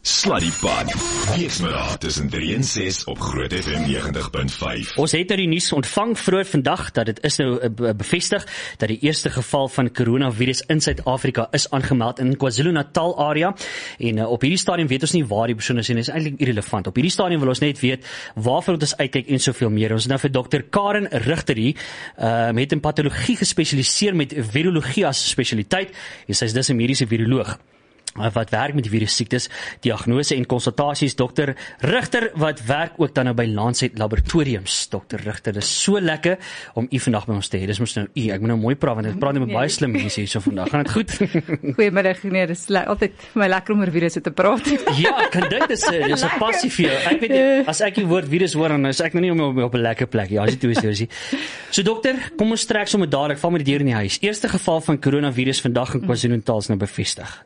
Sluddypot. Weksmiddag tussen 3 en 6 op Groot FM 90.5. Ons het die nuus ontvang vroeër vandag dat dit is nou bevestig dat die eerste geval van coronavirus in Suid-Afrika is aangemeld in KwaZulu-Natal area. En op hierdie stadium weet ons nie waar die persoon is en is eintlik irrelevant. Op hierdie stadium wil ons net weet waarvoor ons uitkyk en soveel meer. Ons het nou vir Dr. Karen Rigter hier, met in patologie gespesialiseer met virologie as spesialiteit. En sy is dus 'n mediese viroloog wat werk met die virussiektes, diagnose en konsultasies. Dr. Rigter, wat werk ook dan nou by Lancet Laboratoriums. Dr. Rigter, dit is so lekker om u vandag by ons te hê. Dis mos nou u, ek moet nou mooi praat, want ek praat met baie slim mense hier so vandag. Gaan dit goed? Goeiemiddag, nee, dit is altyd vir my lekker om oor virusse te praat. Ja, ek kan dink, dis 'n passie vir jou. Ek weet, as ek die woord virus hoor, dan is ek nou nie op 'n lekker plek. Ja, as jy toe is. So dokter, kom ons trek sommer dadelik, val met die deur in die huis. Eerste geval van coronavirus vandag in KwaZulu-Natal is nou bevestig.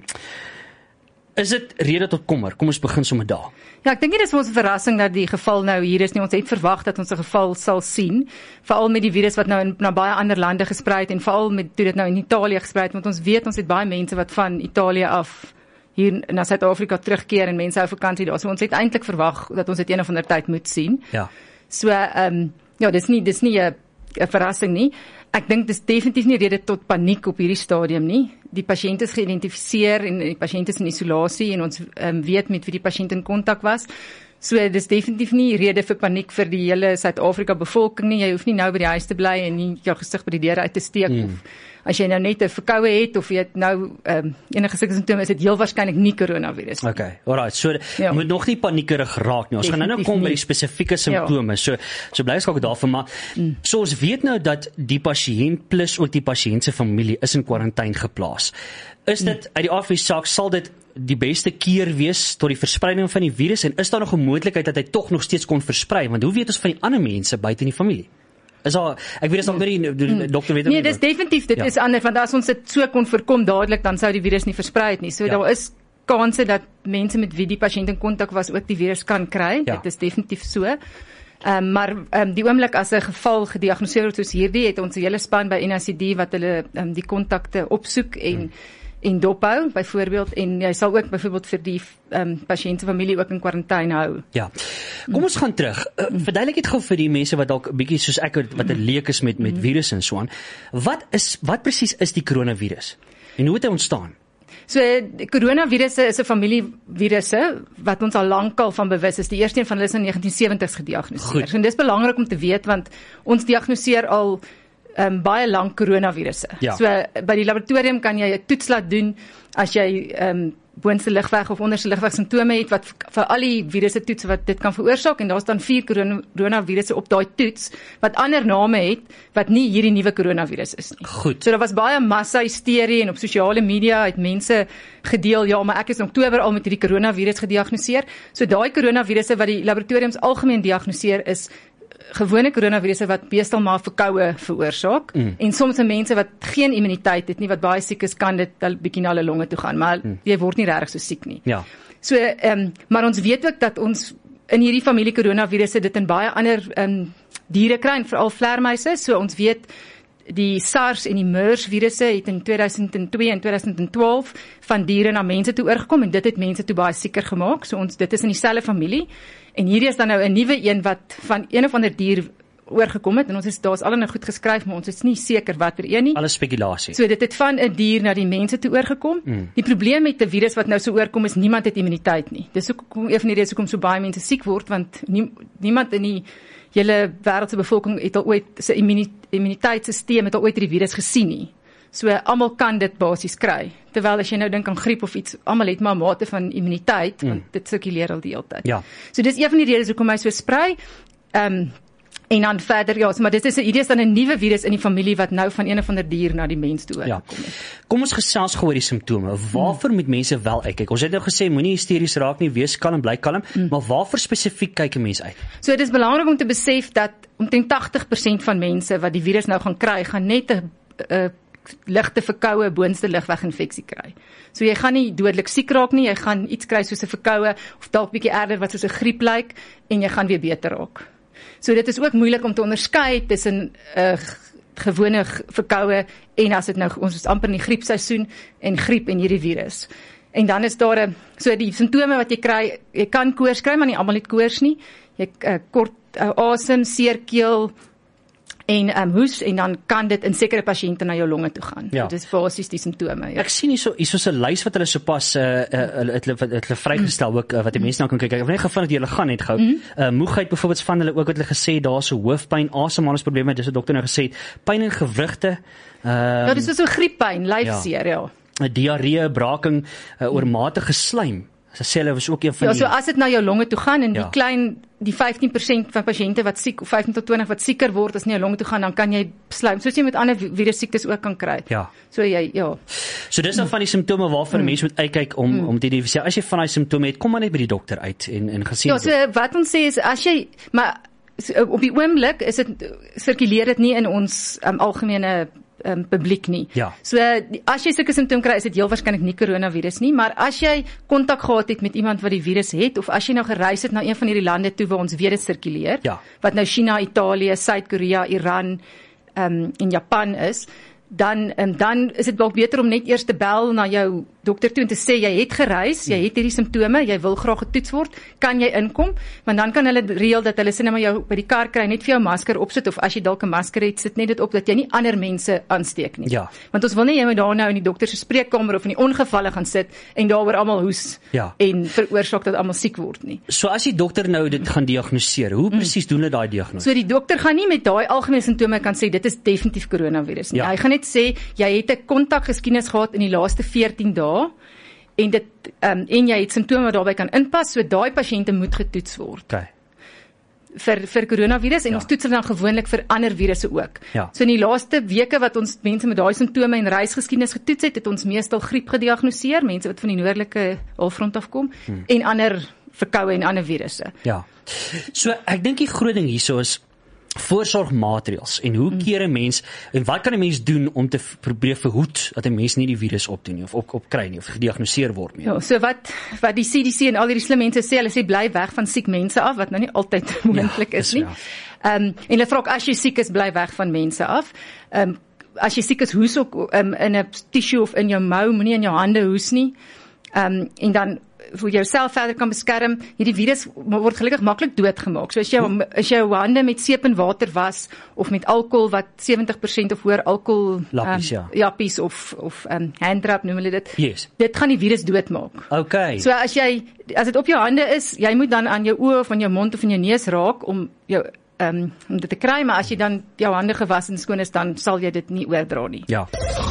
Is dit rede tot kommer? Kom ons begin sommer daar. Ja, ek dink nie dis vir ons 'n verrassing dat die geval nou hier is nie. Ons het verwag dat ons 'n geval sal sien, veral met die virus wat nou na baie ander lande gesprei het en veral met toe dit nou in Italië gesprei het, want ons weet ons het baie mense wat van Italië af hier na Suid-Afrika terugkeer en mense hou vakansie daar. So ons het eintlik verwag dat ons dit een of ander tyd moet sien. Ja. So ja, dis nie 'n verrassing nie. Ek dink dis definitief nie rede tot paniek op hierdie stadium nie. Die pasiënt is geïdentifiseer en die pasiënt is in isolasie en ons weet met wie die pasiënt in kontak was. So dis definitief nie rede vir paniek vir die hele Suid-Afrika bevolking nie. Jy hoef nie nou by die huis te bly en nie jou gesig by die deur uit te steek of as jy nou net 'n verkoue het of jy het nou enige sulke simptome, is dit heel waarskynlik nie coronavirus nie. Okay, alright. So Ja. moet nog nie paniekerig raak nie. Ons gaan nou kom by die spesifieke simptome. So bly skakel daarvan, maar so ons weet nou dat die pasiënt plus ook die pasiënt se familie is in kwarantyne geplaas. Is dit uit die aard van die saak, sal dit die beste keer wees tot die verspreiding van die virus, en is daar nog 'n moontlikheid dat hy tog nog steeds kon versprei? Want hoe weet ons van die ander mense buite in die familie? Is daar, ek weet, is nog nie die dokter weet. Nee, dis definitief, dit is anders, want as ons dit so kon voorkom dadelik, dan sou die virus nie versprei het nie. So daar is kanse dat mense met wie die pasiënt in kontak was ook die virus kan kry. Dit is definitief so. Maar die oomblik as 'n geval gediagnoseer word soos hierdie, het ons 'n hele span by NICD wat hulle die kontakte opsoek en dophou, byvoorbeeld, en jy sal ook byvoorbeeld vir die pasiënt se familie ook in kwarantyne hou. Ja. Kom ons gaan terug. Verduidelik dit gou vir die mense wat dalk 'n bietjie soos ek wat 'n leek is met virus en so aan. Wat presies is die coronavirus? En hoe het hy ontstaan? So, coronavirusse is 'n familie virusse wat ons al lankal van bewus is. Die eerste een van hulle is in 1970s gediagnoseer. So, en dis belangrik om te weet, want ons diagnoseer al baie lank coronavirusse. Ja. So by die laboratorium kan jy 'n toets laat doen as jy boonste ligweg of onderste ligweg simptome het wat vir al die virusse toets wat dit kan veroorsaak, en daar's dan 4 coronavirusse op daai toets wat ander name het wat nie hierdie nuwe coronavirus is nie. Goed. So daar was baie massa-hysterie en op sosiale media het mense gedeel, ja, maar ek is in Oktober al met hierdie coronavirus gediagnoseer. So daai coronavirusse wat die laboratoriums algemeen diagnoseer is gewone coronavirusse wat meestal maar verkoue veroorsaak, en soms mense wat geen immuniteit het nie, wat baie siek is, kan dit al bietjie na hulle longe toe gaan, maar jy word nie regtig so siek nie. Ja. So, maar ons weet ook dat ons in hierdie familie coronavirusse dit in baie ander diere kry, en veral vleermuise. So ons weet die SARS en die MERS virusse het in 2002 en 2012 van diere na mense toe oorgekom, en dit het mense toe baie sieker gemaak. So dit is in dieselfde familie. En hierdie is dan nou 'n nuwe een wat van een of ander dier oorgekom het, en daar's al goed geskryf, maar ons is nie seker watter een nie. Alles spekulasie. So dit het van 'n dier na die mense toe oorgekom. Die probleem met 'n virus wat nou so oorkom is niemand het immuniteit nie. Dis hoekom een van die redes hoekom so baie mense siek word, want niemand in die hele wêreld se bevolking het al ooit sy immuniteitstelsel het al ooit hierdie virus gesien nie. So almal kan dit basies kry. Terwyl as jy nou dink aan griep of iets, almal het maar 'n mate van immuniteit, want dit sirkuleer al die hele tyd. Ja. So dis een van die redes hoekom hy so sprei. En dan verder, ja, maar hierdie is dan 'n nuwe virus in die familie wat nou van een of ander dier na die mens toe oorgekom het. Kom ons gesels gou oor die simptome. Waarvoor moet mense wel uitkyk? Ons het nou gesê, moenie hysteries raak nie, wees kalm, bly kalm, maar waarvoor spesifiek kyk 'n mens uit? So dit is belangrik om te besef dat omtrent 80% van mense wat die virus nou gaan kry, gaan net 'n ligte verkoue boonste lugweginfeksie kry. So jy gaan nie dodelik siek raak nie, jy gaan iets kry soos 'n verkoue of dalk bietjie erger wat soos 'n griep lyk, en jy gaan weer beter raak. So dit is ook moeilik om te onderskei tussen gewone verkoue en as dit nou, ons is amper in die griepseisoen, en griep en hierdie virus. En dan is daar so die simptome wat jy kry, jy kan koors kry, maar nie almal het koors nie. Jy kort asem, seer keel en hoes, en dan kan dit in sekere pasiënte na jou longe toe gaan. Ja. Dit is basies die simptome. Ja. Ek sien hier so 'n lys wat hulle sopas hulle vrygestel ook wat die mense nou kan kyk. Ek het net gevind dat jy hulle gaan net gou. Moegheid byvoorbeeld van hulle ook wat hulle gesê daar so hoofpyn, asemhalingsprobleme, dis wat dokter nou gesê het, pyn in gewrigte. Ja, dis so grieppyn, lyfseer, ja. Diarree, braking, oormatige slaim. Sy sê hulle was ook een van die... Ja, so as dit na jou longe toe gaan, en die 15% van pasiënte wat siek, of 15 tot 20 wat sieker word, as nie jou longe toe gaan, dan kan jy slaim, soos jy met ander virussiektes ook kan kry. Ja. So ja. So dis dan van die simptome waarvan mense moet uitkyk om te identifiseer. As jy van die simptome het, kom maar net by die dokter uit en gesien. Ja, so wat ons sê is, as jy, maar op die oomblik sirkuleer dit nie in ons algemene publiek nie. Ja. So as jy sulke simptome kry, is dit heel waarskynlik nie coronavirus nie, maar as jy kontak gehad het met iemand wat die virus het, of as jy nou gereis het na een van hierdie lande toe waar ons weet dit sirkuleer, wat nou China, Italië, Suid-Korea, Iran en Japan is, dan is dit dalk beter om net eers te bel na jou dokter toe en te sê, jy het gereis, jy het hierdie simptome, jy wil graag getoets word, kan jy inkom? Want dan kan hulle reël dat hulle sê net maar jou by die kar kry, net vir jou masker opsit, of as jy dalk 'n masker het, sit net dit op dat jy nie ander mense aansteek nie. Ja. Want ons wil nie jy moet daar nou in die dokter se spreekkamer of in die ongevalle gaan sit en daaroor almal hoes en veroorsaak dat almal siek word nie. So as die dokter nou dit gaan diagnoseer, hoe presies doen hulle daai diagnose? So die dokter gaan nie met daai algemene simptome kan sê dit is definitief coronavirus nie. Hy gaan net sê jy het 'n kontakgeskiedenis gehad in die laaste 14 dae en jy het simptome wat daarbey kan inpas, so daai pasiënte moet getoets word. Okay. Vir coronavirus en ons toets dan gewoonlik vir ander virusse ook. Ja. So in die laaste weke wat ons mense met daai simptome en reisgeskiedenis getoets het ons meestal griep gediagnoseer, mense wat van die noordelike halfrond afkom en ander verkoue en ander virusse. Ja. So ek dink die groot ding hierso is voorsorgmaatreëls en hoe keer 'n mens en wat kan 'n mens doen om te probeer verhoed dat 'n mens nie die virus opdoen nie of opkry nie of gediagnoseer word nie. Ja, so wat die CDC en al hierdie slim mense sê, hulle sê bly weg van siek mense af, wat nou nie altyd moontlik is nie. En hulle vra ook as jy siek is, bly weg van mense af. As jy siek is, hoes ook in 'n tissue of in jou mou, moenie in jou hande hoes nie. En dan vir jouself verder kan beskerm. Hierdie virus word gelukkig maklik doodgemaak. So as jou hande met seep en water was of met alkohol wat 70% of hoër alkohol jappies of handrub noem hulle dit. Yes. Dit gaan die virus doodmaak. Okay. So as dit op jou hande is, jy moet dan aan jou oë of aan jou mond of in jou neus raak om dit te kry, maar as jy dan jou hande gewas en skoon is, dan sal jy dit nie oordra nie. Ja.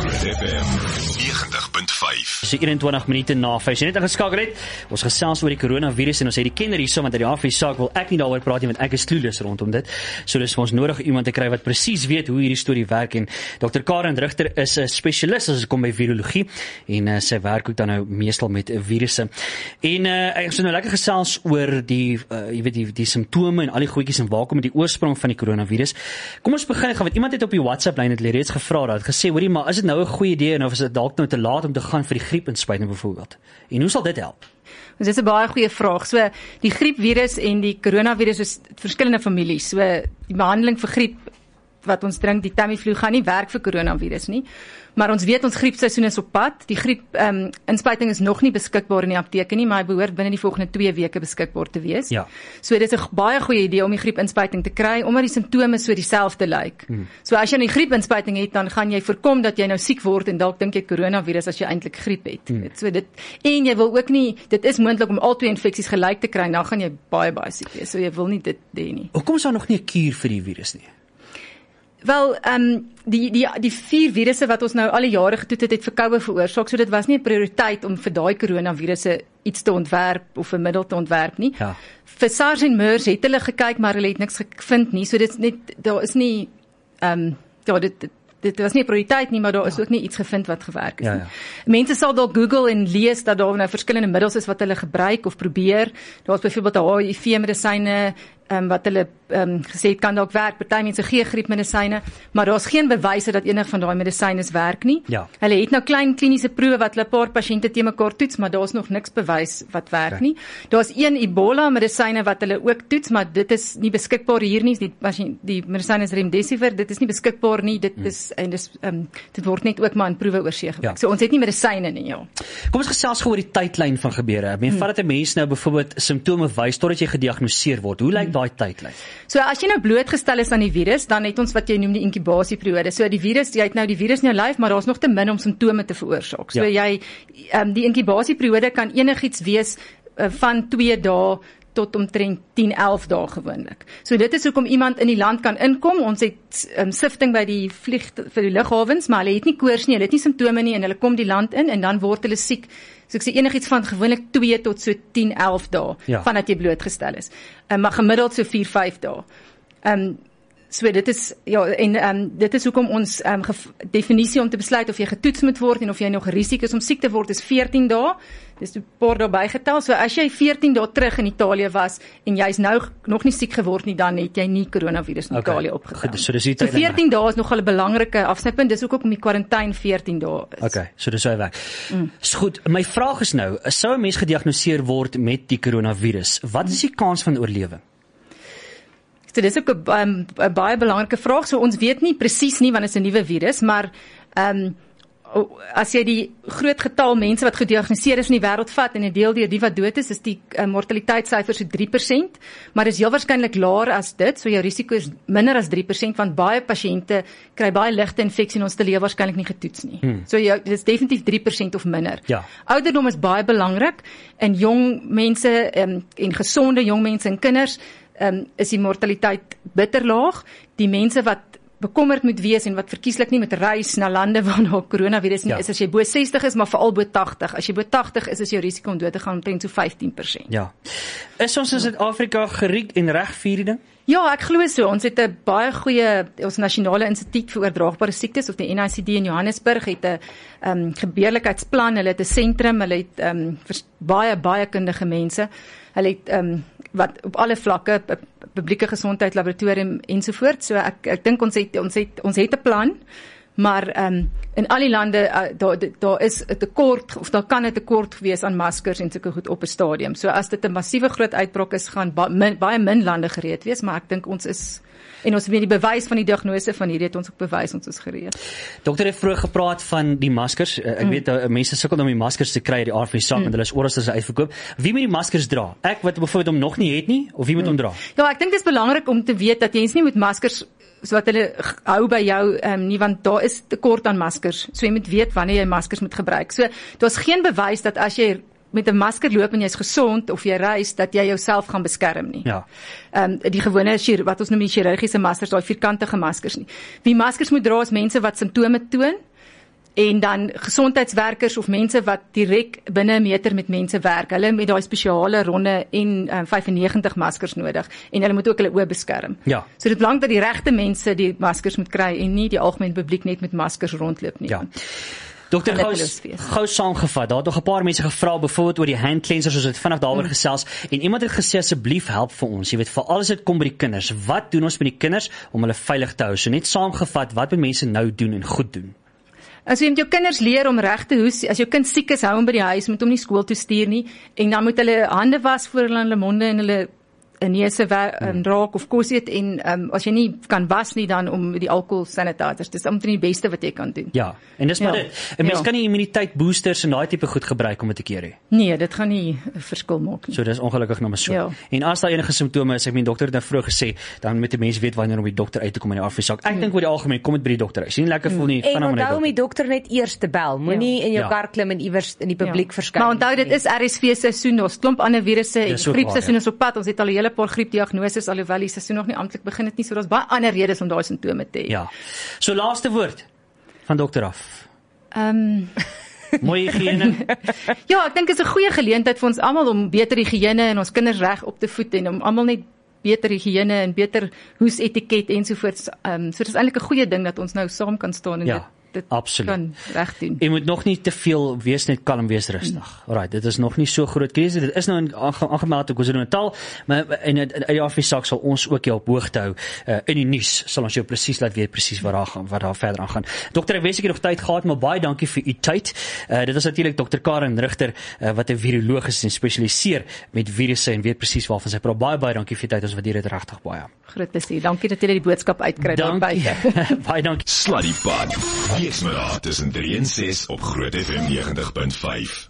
So 21 minute na 5. Jy net ingeskakel het. Ons gesels oor die coronavirus en ons het die kenner hierso, want uit die aard van die saak wil ek nie daaroor praat nie, want ek is clueless rondom dit. So dis vir ons nodig iemand te kry wat presies weet hoe hierdie storie werk, en Dr. Karen Rigter is 'n spesialis as dit kom by virologie en sy werk ook dan nou meestal met virusse. En ek het nou lekker gesels oor die jy weet die simptome en al die goedjies en waar kom die oorsprong van die coronavirus. Kom ons begin want iemand het op die WhatsApp lyn het reeds gevra dat gesê, hoorie, maar is dit nou 'n goeie idee of is dit dalk nou te laat om te gaan vir die griepinspuiting byvoorbeeld? En hoe sal dit help? Dit is 'n baie goeie vraag. So die griepvirus en die coronavirus is verskillende families. So die behandeling vir griep wat ons drink, die Tamiflu, gaan nie werk vir coronavirus nie. Maar ons weet ons griepseisoen is op pad. Die griep inspuiting is nog nie beskikbaar in die apteke nie, maar hy behoort binne die volgende 2 weke beskikbaar te wees. Ja. So dit is 'n baie goeie idee om die griepinspuiting te kry, omdat die simptome so dieselfde lyk. So as jy 'n griepinspuiting het, dan gaan jy voorkom dat jy nou siek word en dalk dink jy coronavirus as jy eintlik griep het. So dit, en jy wil ook nie, dit is moontlik om al 2 infeksies gelyk te kry, en dan gaan jy baie siek wees. So jy wil nie dit hê nie. Hoekom is daar nog nie 'n kuur vir die virus nie? Wel, die 4 virusse wat ons nou al die jare getoet het verkoue veroorsaak, so dit was nie 'n prioriteit om vir daai coronavirusse iets te ontwerp of 'n middel te ontwerp nie. Ja. Vir SARS en MERS het hulle gekyk, maar hulle het niks gevind nie. So dit is net, daar is nie dit was nie 'n prioriteit nie, maar daar is ook nie iets gevind wat gewerk is nie. Mense sal dalk Google en lees dat daar nou verskillende middels is wat hulle gebruik of probeer. Daar's byvoorbeeld HIV-medisyne, wat hulle gesê het kan dalk werk. Party mense gee griepmedisyne, maar daar's geen bewyse dat enig van daai medisyne werk nie. Ja. Hulle het nou klein kliniese proewe wat hulle 'n paar pasiënte te mekaar toets, maar daar's nog niks bewys wat werk nie. Daar's een Ebola medisyne wat hulle ook toets, maar dit is nie beskikbaar hier nie. Die medisyne is Remdesivir, dit is nie beskikbaar nie. Dit is en dit word net ook maar in proewe oorsee gebruik. So ons het nie medisyne nie, ja. Kom ons gesels gou oor die tydlyn van gebeure. Ek meen, vat dit 'n mens nou byvoorbeeld simptome wys totdat jy gediagnoseer word. Hoe lyk daai tydlyn? So as jy nou blootgestel is aan die virus, dan het ons wat jy noem die inkubasieperiode. So die virus, jy het nou die virus in jou lyf, maar daar's nog te min om simptome te veroorsaak. So jy die inkubasieperiode kan enigiets wees van 2 dae tot omtrent 10-11 dae gewoonlik. So dit is hoekom iemand in die land kan inkom. Ons het sifting by die vir die lughawens, maar hulle het nie koors nie, hulle het nie simptome nie en hulle kom die land in en dan word hulle siek. So ek sê enigiets van gewoonlik 2 tot so 10-11 dae vandat jy blootgestel is. Maar gemiddeld so 4-5 dae. So dit is dit is hoekom ons definisie om te besluit of jy getoets moet word en of jy nog risiko is om siek te word is 14 dae. Dis 'n paar dae bygetel. So as jy 14 dae terug in Italië was en jy's nou nog nie siek geword nie, dan het jy nie coronavirus in Italië opgetel. So 14 dae is nogal 'n belangrike afsnypunt. Dis ook om die kwarantyne 14 dae is. Okay, so dis hy weg. Is goed. My vraag is nou, sou 'n mens gediagnoseer word met die coronavirus? Wat is die kans van oorlewing? So dis ook 'n baie belangrike vraag. So ons weet nie presies nie want dit is 'n nuwe virus, maar as jy die groot getal mense wat gediagnoseer is in die wêreld vat en 'n deel deur die wat dood is die mortaliteitssyfer so 3%, maar is heel waarskynlik laer as dit, so jou risiko is minder as 3% want baie pasiënte kry baie ligte infeksie en ons het heel waarskynlik nie getoets nie. So dit is definitief 3% of minder. Ja. Ouderdom is baie belangrik in jong mense en gesonde jong mense en kinders is die mortaliteit bitter laag. Die mense wat bekommerd moet wees en wat verkieslik nie met reis na lande waar daar coronavirus nie is as jy bo 60 is, maar veral bo 80. As jy bo 80 is jou risiko om dood te gaan omtrent so 15%. Ja. Is ons in Suid-Afrika geriek en reg vir hierdie ding? Ja, ek glo so. Ons het 'n baie goeie, ons Nasionale Instituut vir Oordraagbare Siektes of die NICD in Johannesburg het 'n gebeurlikheidsplan, hulle het 'n sentrum, hulle het baie kundige mense. Hulle het wat op alle vlakke, publieke gesondheid, laboratorium ensovoorts. So ek dink ons het 'n plan, maar in al die lande daar is 'n tekort of daar kan 'n tekort wees aan maskers en sulke goed op 'n stadium. So as dit 'n massiewe groot uitbraak is, gaan baie min lande gereed wees, maar ek dink ons is en ons weet die bewys van die diagnose van hierdie het ons ook bewys ons is gereed. Dokter het vroeër gepraat van die maskers. Ek weet mense sukkel om die maskers te kry uit die aard van die saak want hulle is oral as hulle uitverkoop. Wie moet die maskers dra? Ek wat byvoorbeeld hom nog nie het nie of wie moet hom dra? Ja, ek dink dit is belangrik om te weet dat jy nie met maskers so wat hulle hou by jou nie, want daar is tekort aan maskers. So jy moet weet wanneer jy maskers moet gebruik. So daar's geen bewys dat as jy met 'n masker loop en jy's gesond of jy reis dat jy jouself gaan beskerm nie. Ja. Die gewone wat ons noem die chirurgiese maskers, daai vierkantige maskers nie. Wie maskers moet dra is mense wat simptome toon en dan gesondheidswerkers of mense wat direk binne 'n meter met mense werk. Hulle met daai spesiale ronde N95 maskers nodig en hulle moet ook hulle oë beskerm. Ja. So dit belang dat die regte mense die maskers moet kry en nie die algemene publiek net met maskers rondloop nie. Ja. Dokter, gou saamgevat, daar het nog 'n paar mense gevra byvoorbeeld oor die hand cleansers, ons het vinnig daaroor gesels en iemand het gesê asseblief help vir ons, jy weet, veral as dit kom by die kinders, wat doen ons met die kinders om hulle veilig te hou? So net saamgevat, wat moet mense nou doen en goed doen? As jy met jou kinders leer om reg te hoes, as jou kind siek is, hou hom by die huis, moet hom nie skool toe stuur nie en dan moet hulle hande was voor hulle mond en hulle neuse raak of kos eet en as jy nie kan was nie dan om die alcohol sanitizers. Dis omtrent die beste wat jy kan doen. Ja, en dis maar dit. 'n Mens kan nie immuniteit boosters en daai tipe goed gebruik om dit te keer nie. Nee, dit gaan nie 'n verskil maak nie. So dis ongelukkig nou maar so. Ja. En as daar enige simptome is, ek meen dokter het nou vroeër gesê, dan moet die mens weet wanneer om die dokter uit te kom in die afsaak. Ek dink oor die algemeen kom dit by die dokter. As jy nie lekker voel nie, gaan hom net. En onthou om die dokter net eers te bel. Moenie in jou kar klim en iewers in die publiek verskyn. Maar onthou dit is RSV seisoen, ons klomp ander virusse en griepseisoen is op pad. Ons het al 'n hele paar griepdiagnoses alhoewel die seisoen nog nie amptelik begin het nie, so daar's baie ander redes om daai simptome te hê. Ja. So laaste woord van dokter af. Mooi higiëne. Ja, ek dink dit is 'n goeie geleentheid vir ons almal om beter higiëne en ons kinders reg op te voed en om almal net beter higiëne en beter hoesetiket ensovoorts. So dis eintlik 'n goeie ding dat ons nou saam kan staan en dit dit Absoluut. kan reg doen. Jy moet nog nie te veel wees, net kalm wees, rustig. Alright, dit is nog nie so groot krisis. Dit is nou aangemeld in KwaZulu-Natal, maar in die afsaak sal ons ook jou op hoogte hou in die nuus. Sal ons jou presies laat weet presies wat daar verder aangaan. Dokter, ek wens ek het nog tyd gehad, maar baie dankie vir u tyd. Dit is natuurlik Dr. Karen Rigter wat 'n viroloog is en spesialiseer met virusse en weet presies waarvan sy praat. Baie dankie vir u tyd. Ons waardeer dit regtig baie. Groot plesier. Dankie dat jy die boodskap uitkry daar buite. Baie dankie. Sluddy Pad. Weksmiddag tussen 3 en 6 op Groot FM 90.5.